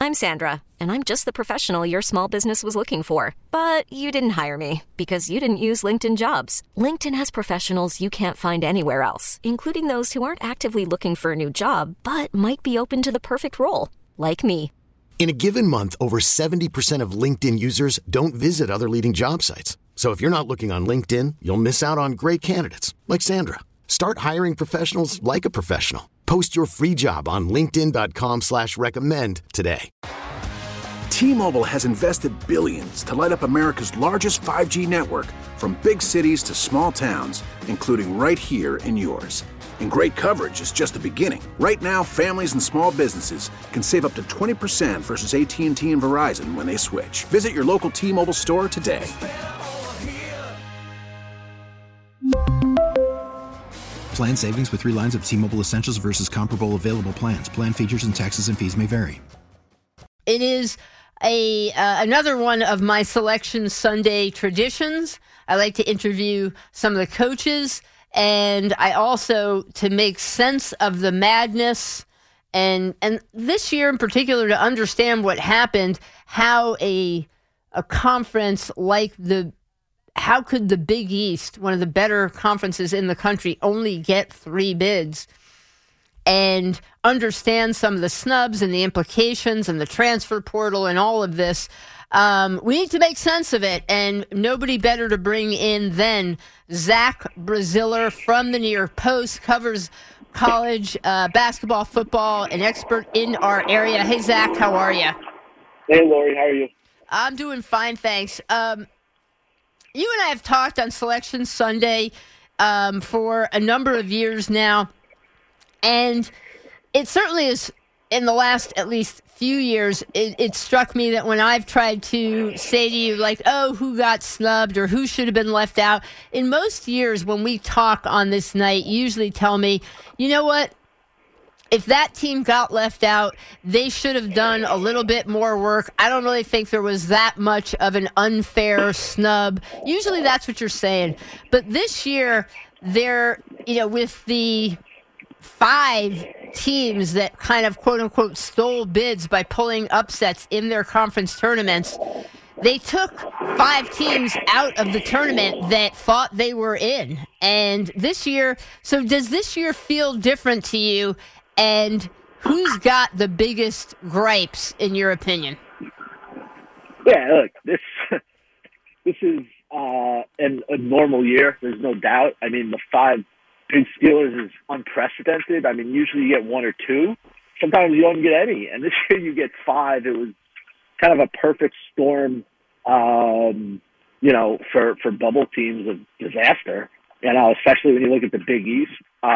I'm Sandra, and I'm just the professional your small business was looking for. But you didn't hire me because you didn't use LinkedIn Jobs. LinkedIn has professionals you can't find anywhere else, including those who aren't actively looking for a new job, but might be open to the perfect role, like me. In a given month, over 70% of LinkedIn users don't visit other leading job sites. So if you're not looking on LinkedIn, you'll miss out on great candidates like Sandra. Start hiring professionals like a professional. Post your free job on linkedin.com/recommend today. T-Mobile has invested billions to light up America's largest 5G network, from big cities to small towns, including right here in yours. And great coverage is just the beginning. Right now, families and small businesses can save up to 20% versus AT&T and Verizon when they switch. Visit your local T-Mobile store today. Plan savings with 3 lines of T-Mobile Essentials versus comparable available plans. Plan features and taxes and fees may vary. It is another one of my Selection Sunday traditions. I like to interview some of the coaches, and I also to make sense of the madness, and this year in particular to understand what happened, how a conference like how could the Big East, one of the better conferences in the country, only get 3 bids, and understand some of the snubs and the implications and the transfer portal and all of this. We need to make sense of it, and nobody better to bring in than Zach Braziller from the New York Post, covers college basketball, football, an expert in our area. Hey, Zach, how are you? Hey, Lori, how are you? I'm doing fine, thanks. You and I have talked on Selection Sunday for a number of years now, and it certainly is in the last at least few years, it struck me that when I've tried to say to you, like, oh, who got snubbed or who should have been left out, in most years when we talk on this night, you usually tell me, you know what? If that team got left out, they should have done a little bit more work. I don't really think there was that much of an unfair snub. Usually that's what you're saying. But this year, with the 5 teams that kind of, quote unquote, stole bids by pulling upsets in their conference tournaments, they took 5 teams out of the tournament that thought they were in. And this year, so does this year feel different to you? And who's got the biggest gripes, in your opinion? Yeah, look, this is a normal year. There's no doubt. I mean, the 5 big Steelers is unprecedented. I mean, usually you get 1 or 2. Sometimes you don't get any. And this year you get 5. It was kind of a perfect storm, for bubble teams of disaster. Especially when you look at the Big East.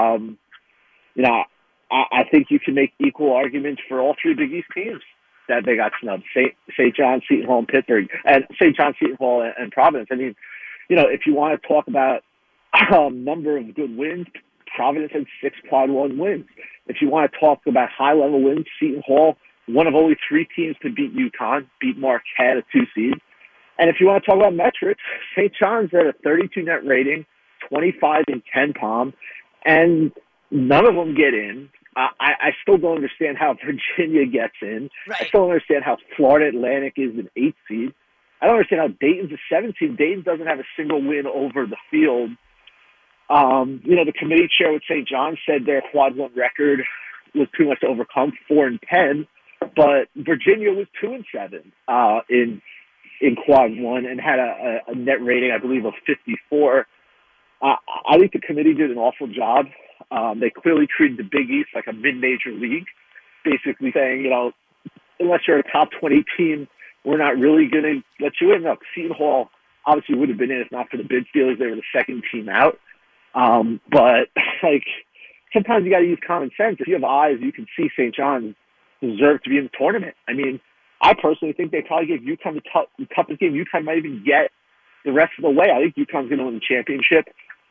I think you can make equal arguments for all 3 Big East teams that they got snubbed. St. John, Seton Hall, and Pittsburgh, and St. John, Seton Hall, and Providence. I mean, if you want to talk about number of good wins, Providence had 6 quad 1 wins. If you want to talk about high-level wins, Seton Hall, one of only 3 teams to beat UConn, beat Marquette, a 2 seed. And if you want to talk about metrics, St. John's at a 32 net rating, 25 in KenPom, and none of them get in. I still don't understand how Virginia gets in. Right. I still don't understand how Florida Atlantic is an 8 seed. I don't understand how Dayton's a 7 seed. Dayton doesn't have a single win over the field. The committee chair with St. John said their quad 1 record was too much to overcome, 4-10, but Virginia was 2-7 in quad 1 and had a net rating, I believe, of 54. I think the committee did an awful job. They clearly treated the Big East like a mid-major league, basically saying, unless you're a top 20 team, we're not really going to let you in. Look, Seton Hall obviously would have been in if not for the bid Steelers. They were the second team out. But sometimes you got to use common sense. If you have eyes, you can see St. John's deserve to be in the tournament. I mean, I personally think they probably gave UConn the toughest game UConn might even get the rest of the way. I think UConn's going to win the championship.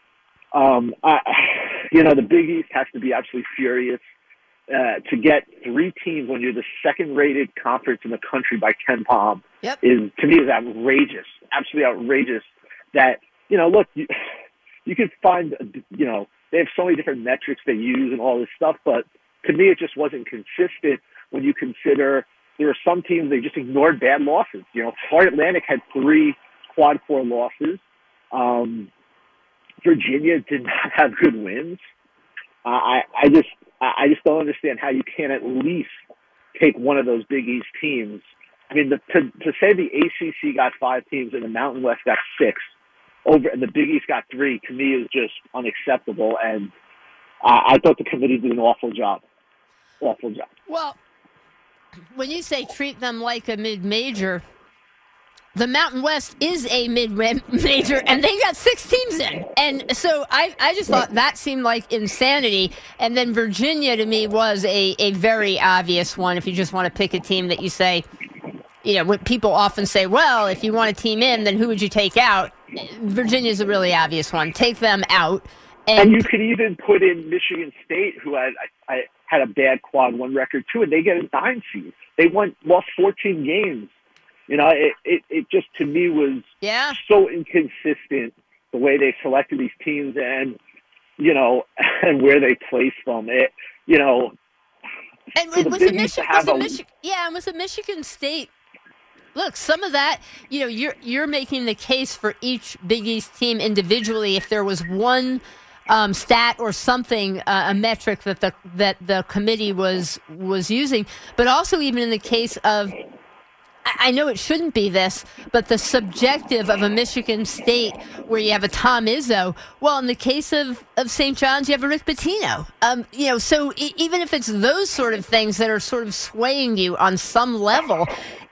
The Big East has to be absolutely furious to get 3 teams when you're the second-rated conference in the country by KenPom. Yep. Is outrageous, absolutely outrageous. That look, you can find they have so many different metrics they use and all this stuff, but to me it just wasn't consistent when you consider there were some teams, they just ignored bad losses. Florida Atlantic had 3 quad 4 losses. Virginia did not have good wins. I just don't understand how you can't at least take one of those Big East teams. I mean, to say the ACC got 5 teams and the Mountain West got 6, and the Big East got 3, to me is just unacceptable. And I thought the committee did an awful job. Awful job. Well, when you say treat them like a mid-major, the Mountain West is a mid-major, and they got 6 teams in. And so I just thought that seemed like insanity. And then Virginia, to me, was a very obvious one. If you just want to pick a team that you say, when people often say, well, if you want a team in, then who would you take out? Virginia's a really obvious one. Take them out. And you could even put in Michigan State, who had a bad quad 1 record, too, and they get a 9 seed. They lost 14 games. It just, to me, was so inconsistent the way they selected these teams and where they placed them. And with the Michigan State, look, some of that, you're making the case for each Big East team individually. If there was one stat or something, a metric that the committee was using, but also even in the case of, I know it shouldn't be this, but the subjective of a Michigan State where you have a Tom Izzo. Well, in the case of St. John's, you have a Rick Pitino. So even if it's those sort of things that are sort of swaying you on some level,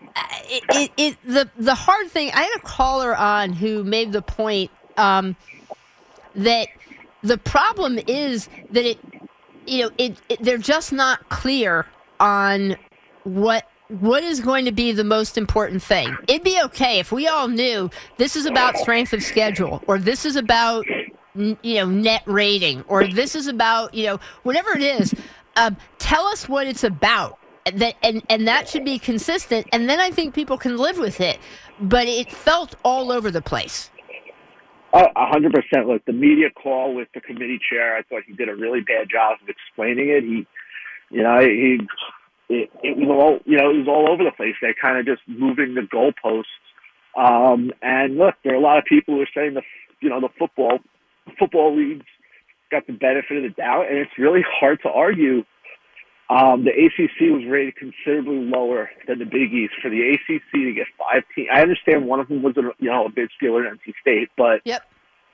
the hard thing. I had a caller on who made the point that the problem is that they're just not clear on what is going to be the most important thing. It'd be okay if we all knew this is about strength of schedule, or this is about net rating, or this is about whatever it is. Tell us what it's about. And that should be consistent, and then I think people can live with it. But it felt all over the place. 100%. Look, the media call with the committee chair, I thought he did a really bad job of explaining it. It was all over the place. They're kind of just moving the goalposts. And look, there are a lot of people who are saying the football leagues got the benefit of the doubt, and it's really hard to argue. The ACC was rated considerably lower than the Big East. For the ACC to get 5 teams, I understand one of them was a bid stealer in NC State, but yep.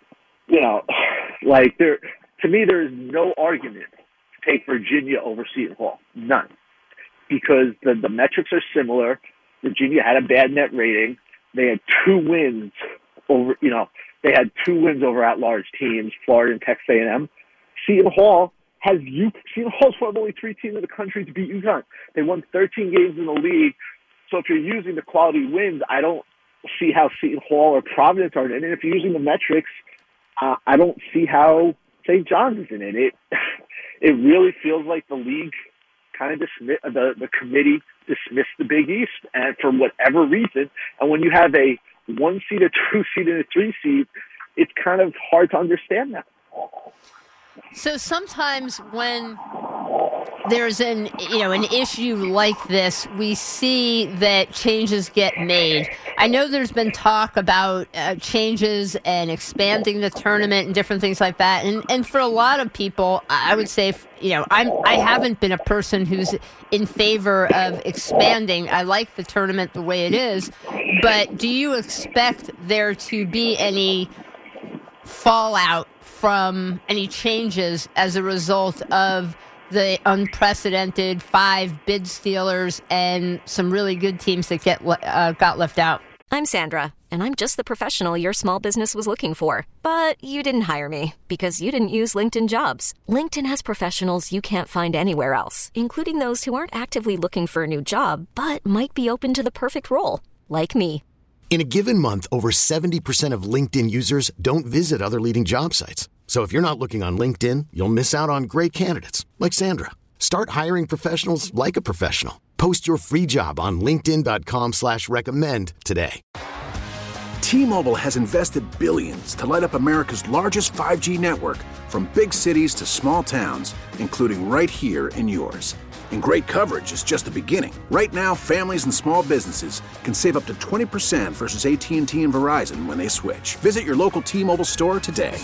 To me, there is no argument to take Virginia over Seton Hall, none, because the metrics are similar. Virginia had a bad net rating. They had 2 wins over, they had 2 wins over at-large teams, Florida and Texas A&M. Seton Hall's one of only 3 teams in the country to beat UConn. They won 13 games in the league. So if you're using the quality wins, I don't see how Seton Hall or Providence are in it. And if you're using the metrics, I don't see how St. John's is in it. It really feels like the league kind of dismissed, the committee dismissed the Big East, and for whatever reason. And when you have a 1 seed, a 2 seed, and a 3 seed, it's kind of hard to understand that. So sometimes when there's an issue like this, we see that changes get made. I know there's been talk about changes and expanding the tournament and different things like that. And for a lot of people, I would say, I haven't been a person who's in favor of expanding. I like the tournament the way it is. But do you expect there to be any fallout from any changes as a result of the unprecedented 5 bid stealers and some really good teams that got left out? I'm Sandra, and I'm just the professional your small business was looking for. But you didn't hire me because you didn't use LinkedIn Jobs. LinkedIn has professionals you can't find anywhere else, including those who aren't actively looking for a new job, but might be open to the perfect role, like me. In a given month, over 70% of LinkedIn users don't visit other leading job sites. So if you're not looking on LinkedIn, you'll miss out on great candidates like Sandra. Start hiring professionals like a professional. Post your free job on linkedin.com/recommend today. T-Mobile has invested billions to light up America's largest 5G network, from big cities to small towns, including right here in yours. And great coverage is just the beginning. Right now, families and small businesses can save up to 20% versus AT&T and Verizon when they switch. Visit your local T-Mobile store today.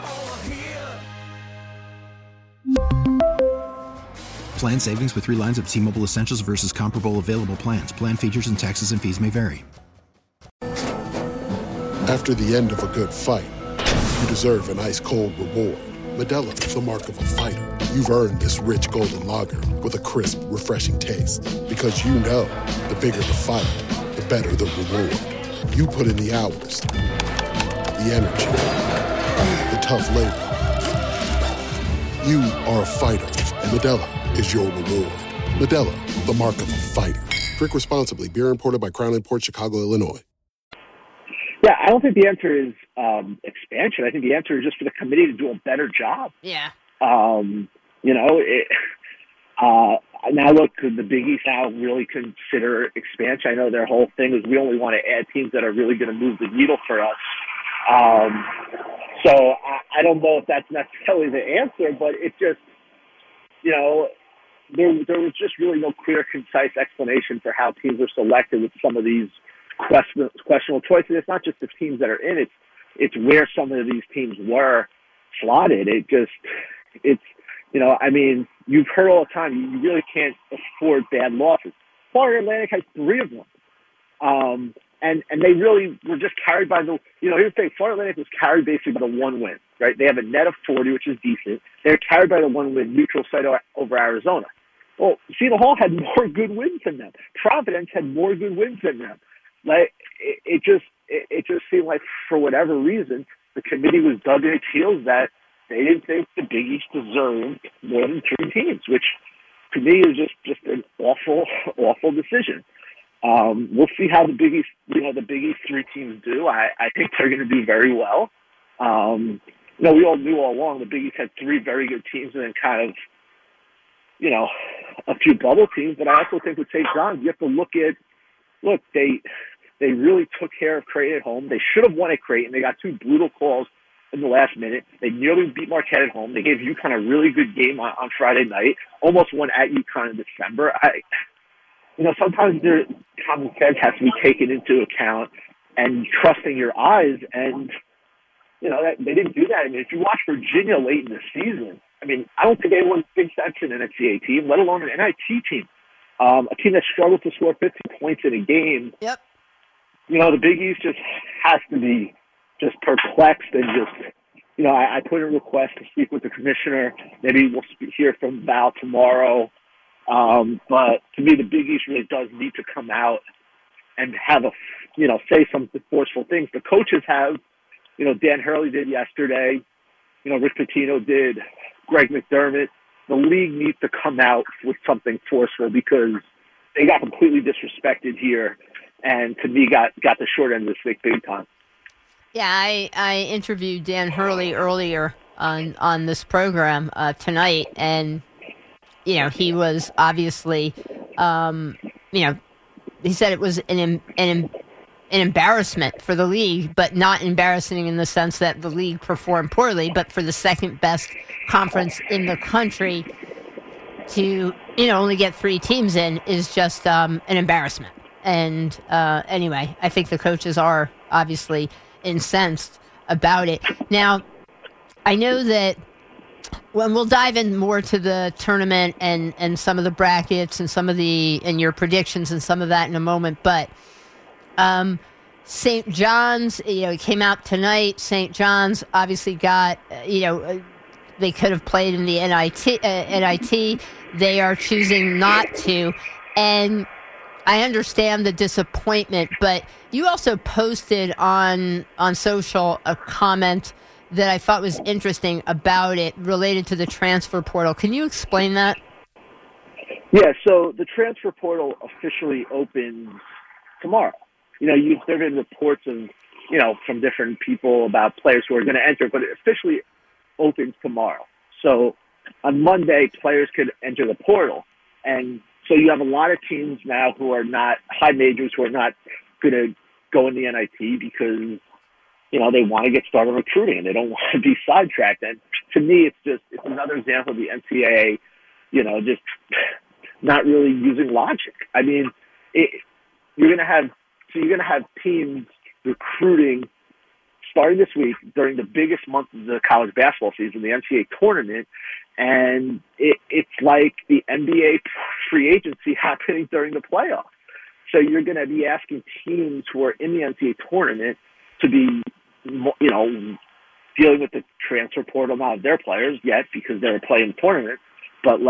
Plan savings with 3 lines of T-Mobile Essentials versus comparable available plans. Plan features and taxes and fees may vary. After the end of a good fight, you deserve an ice-cold reward. Modelo is the mark of a fighter. You've earned this rich golden lager with a crisp, refreshing taste. Because you know, the bigger the fight, the better the reward. You put in the hours, the energy, the tough labor. You are a fighter, and Modelo is your reward. Modelo, the mark of a fighter. Drink responsibly. Beer imported by Crown Imports, Chicago, Illinois. Yeah, I don't think the answer is expansion. I think the answer is just for the committee to do a better job. Yeah. Now look, could the Big East now really consider expansion? I know their whole thing is we only want to add teams that are really going to move the needle for us. So I don't know if that's necessarily the answer, but it just, there was just really no clear, concise explanation for how teams are selected with some of these questionable choices. It's not just the teams that are in it; it's where some of these teams were slotted. You've heard all the time, you really can't afford bad losses. Florida Atlantic has 3 of them. And they really were just carried by here's the thing, Florida Atlantic was carried basically by the 1 win, right? They have a net of 40, which is decent. They're carried by the 1 win, neutral site over Arizona. Well, Seton Hall had more good wins than them. Providence had more good wins than them. Like, it just seemed like, for whatever reason, the committee was dug in its heels that they didn't think the Big East deserved more than 3 teams, which to me is just an awful, awful decision. We'll see how the Big East, the Big East 3 teams do. I think they're going to do very well. We all knew all along the Big East had 3 very good teams and then kind of, a few bubble teams. But I also think with St. John's, you have to look, they really took care of Creighton at home. They should have won at Creighton. They got 2 brutal calls in the last minute. They nearly beat Marquette at home. They gave UConn a really good game on Friday night, almost won at UConn in December. Sometimes their common sense has to be taken into account and trusting your eyes. And, they didn't do that. I mean, if you watch Virginia late in the season, I don't think anyone's big sense in an NCAA team, let alone an NIT team. A team that struggled to score 50 points in a game. Yep. The Big East just has to be just perplexed and just, I put in a request to speak with the commissioner. Maybe we'll hear from Val tomorrow. But to me, the Big East really does need to come out and have say some forceful things. The coaches have, Dan Hurley did yesterday, Rick Pitino did, Greg McDermott. The league needs to come out with something forceful because they got completely disrespected here, and to me got the short end of the stick big time. Yeah, I interviewed Dan Hurley earlier on this program tonight, and he was obviously, he said it was an embarrassment for the league, but not embarrassing in the sense that the league performed poorly, but for the second best conference in the country to, only get 3 teams in is just an embarrassment. And anyway, I think the coaches are obviously incensed about it. Now, I know that when we'll dive in more to the tournament and some of the brackets and and your predictions and some of that in a moment, but St. John's, it came out tonight. St. John's obviously got, they could have played in the NIT. They are choosing not to. And I understand the disappointment, but you also posted on social a comment that I thought was interesting about it related to the transfer portal. Can you explain that? Yeah, so the transfer portal officially opens tomorrow. There have been reports of, from different people about players who are going to enter, but it officially opens tomorrow. So on Monday, players could enter the portal. And so you have a lot of teams now who are not high majors, who are not going to go in the NIT because, they want to get started recruiting and they don't want to be sidetracked. And to me, it's another example of the NCAA, just not really using logic. I mean, you're going to have teams recruiting starting this week during the biggest month of the college basketball season, the NCAA tournament, and it's like the NBA free agency happening during the playoffs. So you're going to be asking teams who are in the NCAA tournament to be, dealing with the transfer portal, not their players yet because they're playing the tournament, but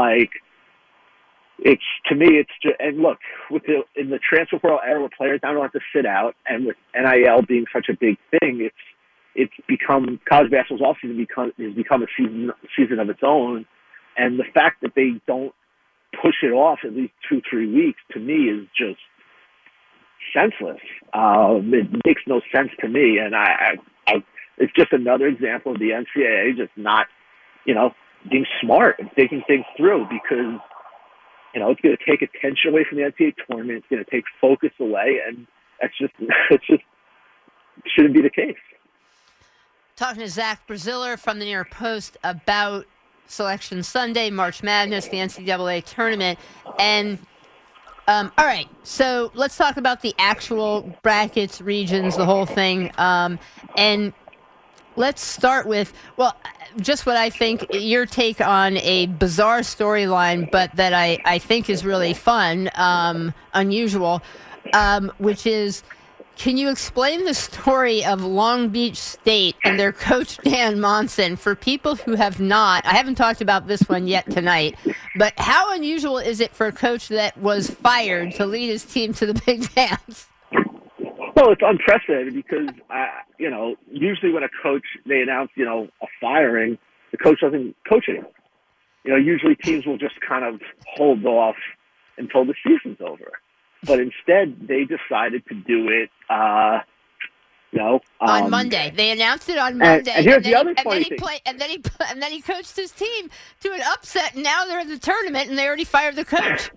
to me, it's just, and look, in the transfer portal era where players now don't have to sit out, and with NIL being such a big thing, it's become, college basketball's offseason has become a season of its own, and the fact that they don't push it off at least 2-3 weeks, to me, is just senseless. It makes no sense to me, and it's just another example of the NCAA just not, being smart and thinking things through, because it's going to take attention away from the NCAA tournament. It's going to take focus away, and it's just shouldn't be the case. Talking to Zach Braziller from the New York Post about Selection Sunday, March Madness, the NCAA tournament, and all right. So let's talk about the actual brackets, regions, the whole thing, and let's start with just what I think your take on a bizarre storyline, but that I think is really fun, unusual, which is, can you explain the story of Long Beach State and their coach Dan Monson for people who have not? I haven't talked about this one yet tonight, but how unusual is it for a coach that was fired to lead his team to the Big Dance? Well, it's unprecedented because, usually when a coach, they announce, a firing, the coach doesn't coach anymore. Usually teams will just kind of hold off until the season's over. But instead, they decided to do it, on Monday. They announced it on Monday. And here's the other funny thing. And then he coached his team to an upset, and now they're in the tournament, and they already fired the coach.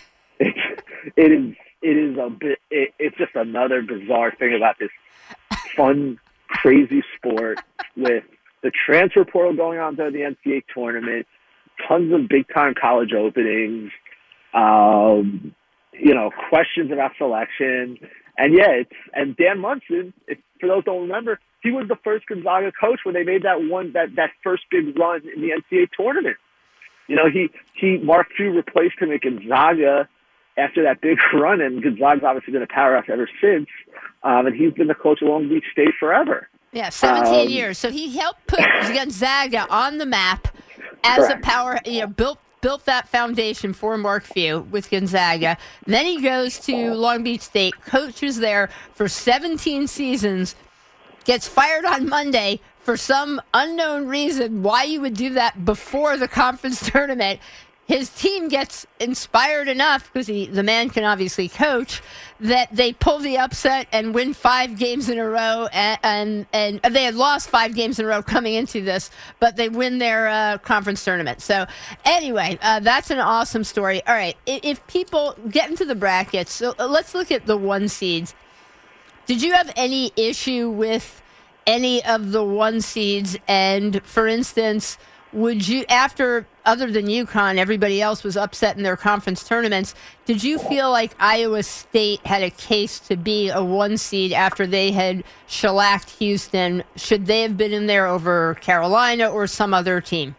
It's just another bizarre thing about this fun, crazy sport with the transfer portal going on during the NCAA tournament, tons of big-time college openings, questions about selection. And and Dan Monson, for those who don't remember, he was the first Gonzaga coach when they made that first big run in the NCAA tournament. Mark Few replaced him at Gonzaga after that big run, and Gonzaga's obviously been a powerhouse ever since. And he's been the coach of Long Beach State forever. Yeah, 17 years. So he helped put Gonzaga on the map as Correct. A power, built that foundation for Mark Few with Gonzaga. Then he goes to Long Beach State, coaches there for 17 seasons, gets fired on Monday for some unknown reason. Why you would do that before the conference tournament? His team gets inspired enough, because the man can obviously coach, that they pull the upset and win 5 games in a row. And they had lost 5 games in a row coming into this, but they win their conference tournament. So anyway, that's an awesome story. All right, if people get into the brackets, so let's look at the 1 seeds. Did you have any issue with any of the 1 seeds? And for instance, would you, after, other than UConn, everybody else was upset in their conference tournaments, did you feel like Iowa State had a case to be a 1 seed after they had shellacked Houston? Should they have been in there over Carolina or some other team?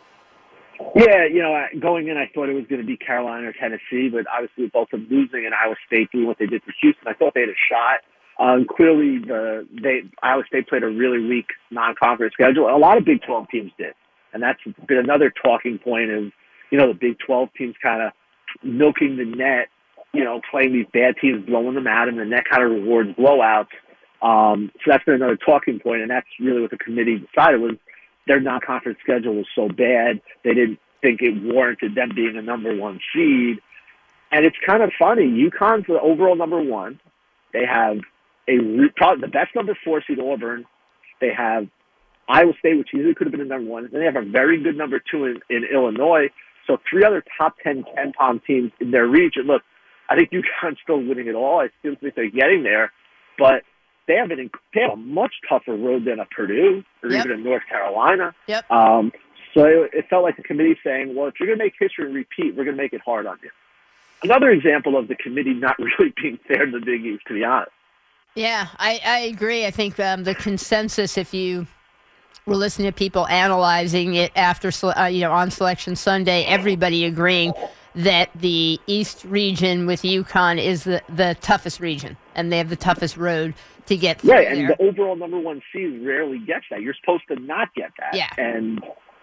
Yeah, going in, I thought it was going to be Carolina or Tennessee, but obviously with both of them losing and Iowa State doing what they did for Houston, I thought they had a shot. Clearly, Iowa State played a really weak non-conference schedule. A lot of Big 12 teams did. And that's been another talking point of, the Big 12 teams kind of milking the net, playing these bad teams, blowing them out, and the net kind of rewards blowouts. So that's been another talking point, and that's really what the committee decided was their non-conference schedule was so bad, they didn't think it warranted them being a number 1 seed. And it's kind of funny. UConn's the overall number 1. They have probably the best number 4 seed, Auburn. They have Iowa State, which easily could have been a number 1. Then they have a very good number 2 in Illinois. So 3 other top 10 KenPom teams in their region. Look, I think UConn's still winning it all. I still think they're getting there. but they have a much tougher road than a Purdue or even a North Carolina. Yep. So it felt like the committee saying, well, if you're going to make history and repeat, we're going to make it hard on you. Another example of the committee not really being fair to the Big East, to be honest. Yeah, I agree. I think the consensus, if you were listening to people analyzing it after, on Selection Sunday, everybody agreeing that the East region with UConn is the toughest region, and they have the toughest road to get through. Right, and there. the overall number one seed rarely gets that. You're supposed to not get that. Yeah. And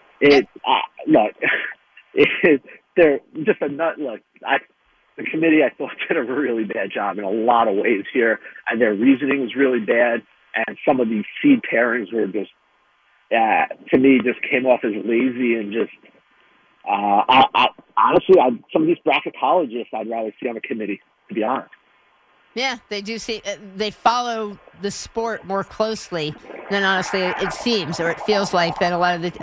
they're just a nut. Look, the committee, I thought, did a really bad job in a lot of ways here, and their reasoning was really bad, and some of these seed pairings were just, to me, just came off as lazy and just, honestly, some of these bracketologists I'd rather see on the committee, to be honest. Yeah, they do see. They follow the sport more closely than honestly it seems, or it feels like that a lot of the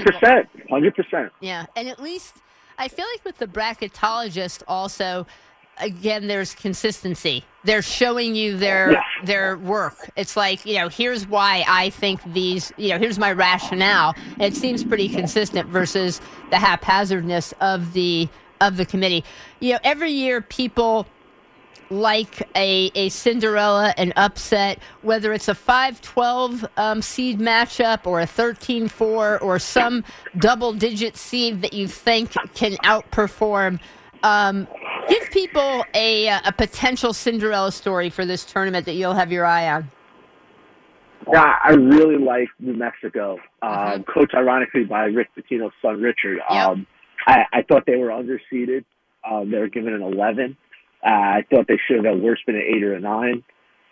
100%. Yeah, and at least I feel like with the bracketologist also, again, there's consistency. They're showing you their work. It's like, here's why I think these. Here's my rationale. And it seems pretty consistent versus the haphazardness of the committee. Every year people like a Cinderella, an upset, whether it's a 5-12 seed matchup or a 13-4 or some double-digit seed that you think can outperform. Give people a potential Cinderella story for this tournament that you'll have your eye on. Yeah, I really like New Mexico, coached ironically by Rick Pitino's son, Richard. Yep. I thought they were underseeded. They were given an 11. I thought they should have at worst been an 8 or a 9.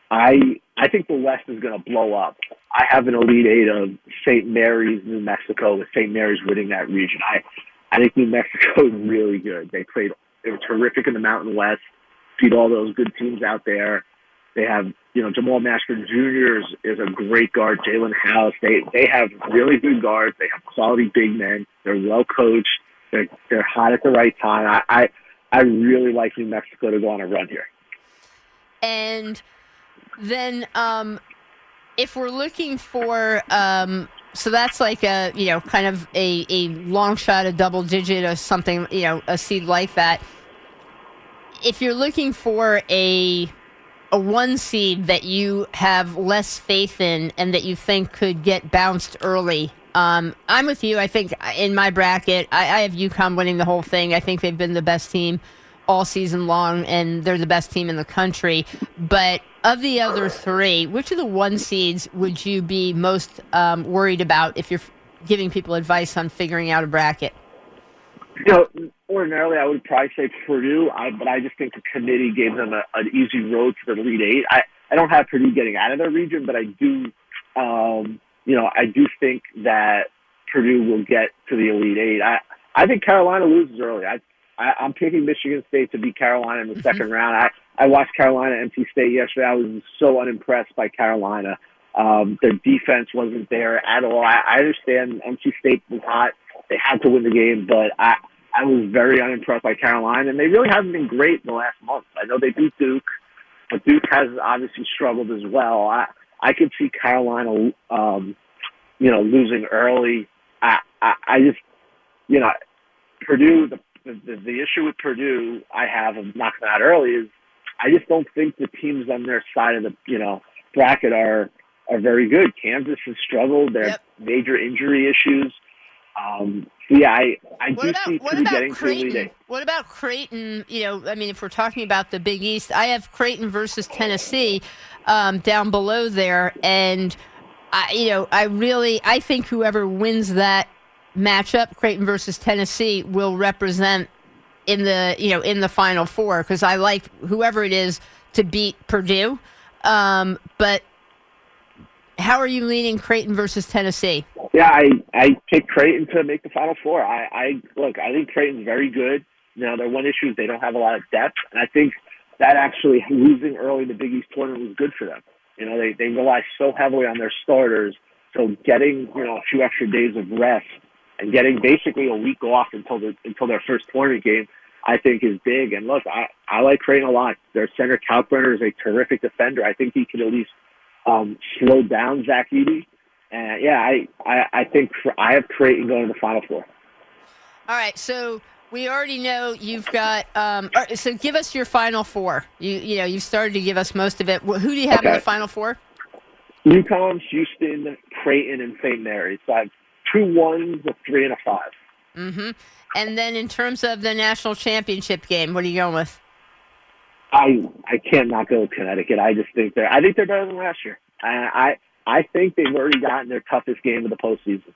I think the West is going to blow up. I have an Elite Eight of St. Mary's, New Mexico, with St. Mary's winning that region. I think New Mexico is really good. They were terrific in the Mountain West, beat all those good teams out there. They have, Jamal Mashburn Jr. is a great guard. Jalen House. They have really good guards. They have quality big men. They're well coached. They're hot at the right time. I really like New Mexico to go on a run here. And then if we're looking for so that's like a, kind of a long shot, a double digit or something, a seed like that. If you're looking for a one seed that you have less faith in and that you think could get bounced early, I'm with you. I think in my bracket, I have UConn winning the whole thing. I think they've been the best team all season long, and they're the best team in the country. But of the other three, which of the one seeds would you be most worried about if you're giving people advice on figuring out a bracket? Ordinarily I would probably say Purdue, but I just think the committee gave them an easy road to the Elite Eight. I don't have Purdue getting out of their region, but I do I do think that Purdue will get to the Elite Eight. I think Carolina loses early. I'm picking Michigan State to beat Carolina in the second round. I watched Carolina NC State yesterday. I was so unimpressed by Carolina. Their defense wasn't there at all. I understand NC State was hot. They had to win the game, but I was very unimpressed by Carolina, and they really haven't been great in the last month. I know they beat Duke, but Duke has obviously struggled as well. I could see Carolina, losing early. I just, Purdue, the issue with Purdue I have of knocking out early is I just don't think the teams on their side of the, bracket are very good. Kansas has struggled. There are major injury issues. I do see Purdue getting to the Elite Eight. What about Creighton? If we're talking about the Big East, I have Creighton versus Tennessee down below there, and I think whoever wins that matchup, Creighton versus Tennessee, will represent in the Final Four, because I like whoever it is to beat Purdue. But how are you leaning Creighton versus Tennessee? Yeah, I picked Creighton to make the Final Four. I think Creighton's very good. Their one issue is they don't have a lot of depth, and I think that actually losing early in the Big East tournament was good for them. They rely so heavily on their starters, so getting a few extra days of rest and getting basically a week off until their first tournament game, I think is big. And look, I like Creighton a lot. Their center Kalkbrenner is a terrific defender. I think he could at least slow down Zach Edey. And I think I have Creighton going to the Final Four. All right, so we already know you've got. So give us your Final Four. You've started to give us most of it. Who do you have in the Final Four? UConn, Houston, Creighton, and St. Mary's. So I have 2 1s, a 3, and a 5. Mm-hmm. And then in terms of the national championship game, what are you going with? I can't not go with Connecticut. I just think they're better than last year. I think they've already gotten their toughest game of the postseason.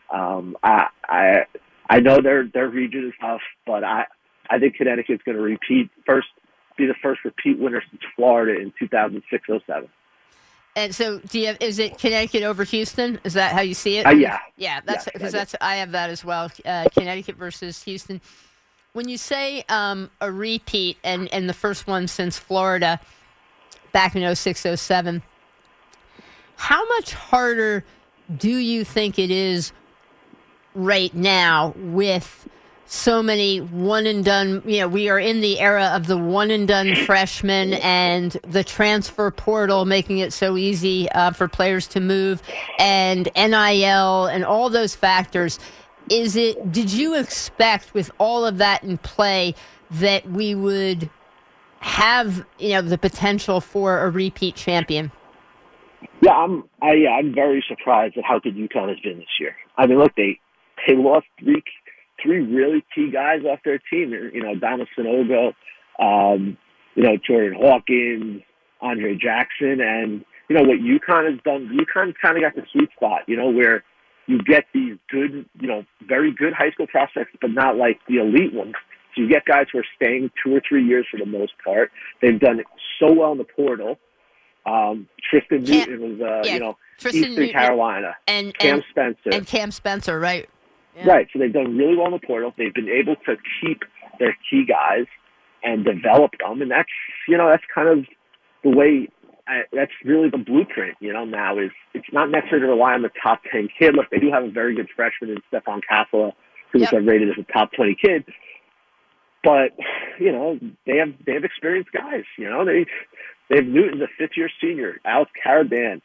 I know their region is tough, but I think Connecticut's going to be the first repeat winner since Florida in 2006-07. And so, is it Connecticut over Houston? Is that how you see it? Yeah. That's I have that as well. Connecticut versus Houston. When you say a repeat and the first one since Florida back in 06-07, how much harder do you think it is right now with so many one and done? We are in the era of the one and done freshmen and the transfer portal making it so easy for players to move, and NIL and all those factors. Did you expect with all of that in play that we would have, the potential for a repeat champion? Yeah, I'm very surprised at how good UConn has been this year. I mean, look, they lost three really key guys off their team. Donna Sanogo, Jordan Hawkins, Andre Jackson, and what UConn has done. UConn kind of got the sweet spot, where you get these good, very good high school prospects, but not like the elite ones. So you get guys who are staying 2 or 3 years for the most part. They've done so well in the portal. Tristan Newton was, Eastern Newton, Carolina, and Cam Spencer, right? Yeah. Right. So they've done really well in the portal. They've been able to keep their key guys and develop them, and that's kind of the way. That's really the blueprint. Now is it's not necessarily to rely on the top 10 kid. Look, they do have a very good freshman in Stephon Cassola, who's rated as a top 20 kid. But they have experienced guys. They have Newton's a 5th-year senior, Alex Caraban.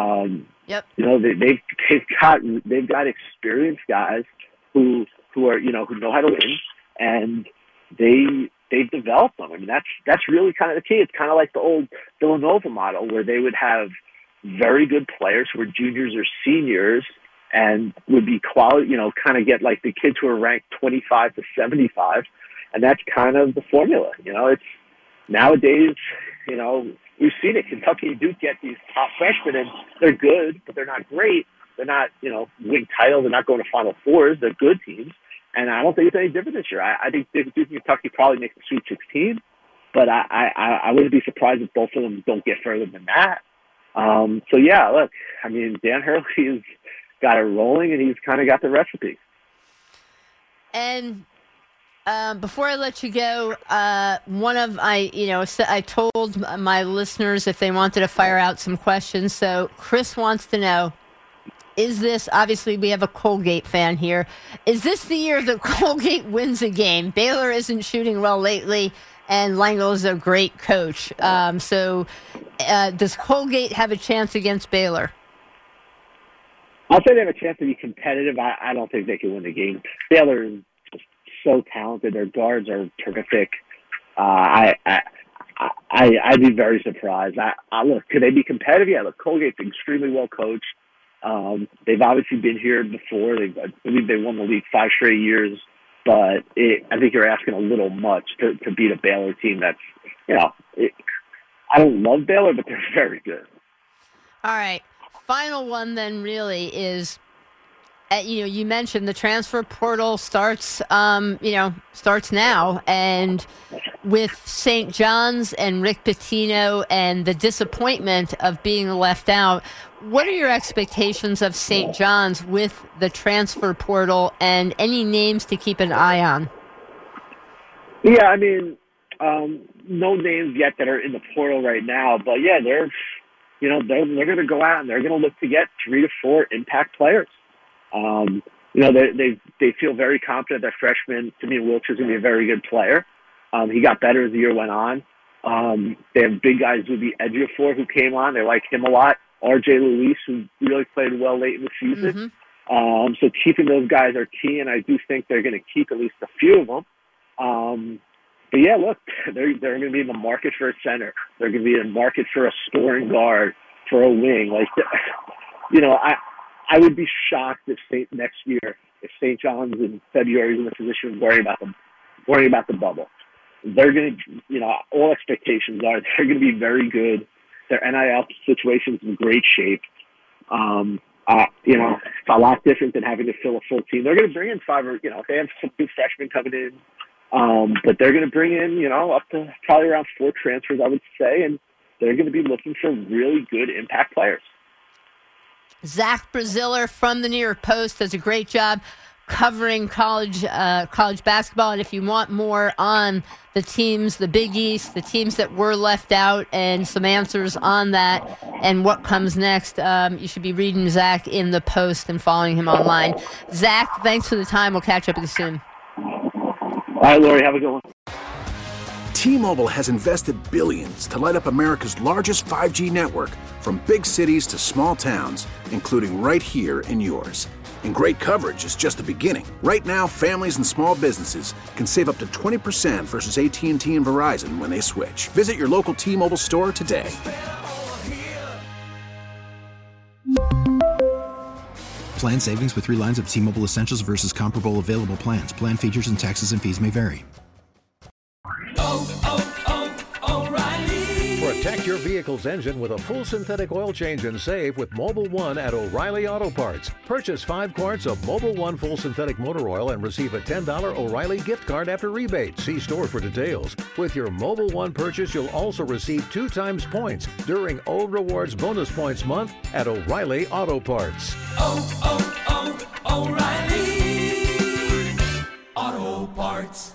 They've got experienced guys who are who know how to win, and they've developed them. I mean, that's really kind of the key. It's kind of like the old Villanova model, where they would have very good players who were juniors or seniors and would be quality. Kind of get like the kids who are ranked 25 to 75. And that's kind of the formula. It's nowadays, we've seen it. Kentucky and Duke get these top freshmen, and they're good, but they're not great. They're not, win titles. They're not going to Final Fours. They're good teams. And I don't think it's any different this year. I think Duke and Kentucky probably make the Sweet 16, but I wouldn't be surprised if both of them don't get further than that. Look, I mean, Dan Hurley's got it rolling, and he's kind of got the recipe. And before I let you go, I told my listeners if they wanted to fire out some questions. So Chris wants to know, is this, obviously we have a Colgate fan here, is this the year that Colgate wins a game? Baylor isn't shooting well lately, and Langel is a great coach. Does Colgate have a chance against Baylor? I'll say they have a chance to be competitive. I don't think they can win the game. Baylor is so talented. Their guards are terrific. I'd be very surprised. Look, could they be competitive? Yeah, look, Colgate's extremely well coached. They've obviously been here before. I believe they won the league 5 straight years, but I think you're asking a little much to beat a Baylor team that's, I don't love Baylor, but they're very good. All right. Final one then really is, you mentioned the transfer portal starts now, and with St. John's and Rick Pitino and the disappointment of being left out, what are your expectations of St. John's with the transfer portal, and any names to keep an eye on? Yeah, I mean, no names yet that are in the portal right now, but yeah, they're going to go out and they're going to look to get 3 to 4 impact players. they feel very confident that freshman Simeon Wilkes is going to be a very good player. He got better as the year went on. They have big guys Zuby Ejiofor who came on. They like him a lot. R.J. Luis, who really played well late in the season. Mm-hmm. So keeping those guys are key, and I do think they're going to keep at least a few of them. But yeah, look, they're going to be in the market for a center. They're going to be in the market for a scoring guard, for a wing. I would be shocked if next year, if St. John's in February is in a position of worrying about the bubble. They're going to, all expectations are they're going to be very good. Their NIL situation is in great shape. It's a lot different than having to fill a full team. They're going to bring in they have some new freshmen coming in, but they're going to bring in, up to probably around 4 transfers, I would say, and they're going to be looking for really good impact players. Zach Braziller from the New York Post does a great job covering college basketball. And if you want more on the teams, the Big East, the teams that were left out, and some answers on that and what comes next, you should be reading Zach in the Post and following him online. Zach, thanks for the time. We'll catch up with you soon. All right, Lori, have a good one. T-Mobile has invested billions to light up America's largest 5G network, from big cities to small towns, including right here in yours. And great coverage is just the beginning. Right now, families and small businesses can save up to 20% versus AT&T and Verizon when they switch. Visit your local T-Mobile store today. Plan savings with 3 lines of T-Mobile Essentials versus comparable available plans. Plan features and taxes and fees may vary. Protect your vehicle's engine with a full synthetic oil change and save with Mobil 1 at O'Reilly Auto Parts. Purchase 5 quarts of Mobil 1 full synthetic motor oil and receive a $10 O'Reilly gift card after rebate. See store for details. With your Mobil 1 purchase, you'll also receive 2 times points during Old Rewards Bonus Points Month at O'Reilly Auto Parts. O'Reilly Auto Parts.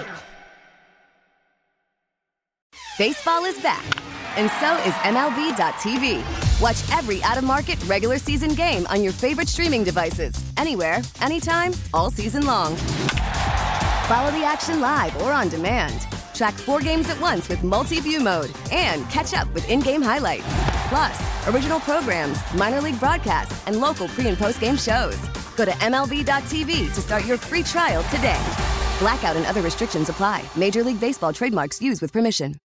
Baseball is back, and so is MLB.tv. Watch every out-of-market, regular season game on your favorite streaming devices, anywhere, anytime, all season long. Follow the action live or on demand. Track 4 games at once with multi-view mode, and catch up with in-game highlights. Plus, original programs, minor league broadcasts, and local pre- and post-game shows. Go to MLB.tv to start your free trial today. Blackout and other restrictions apply. Major League Baseball trademarks used with permission.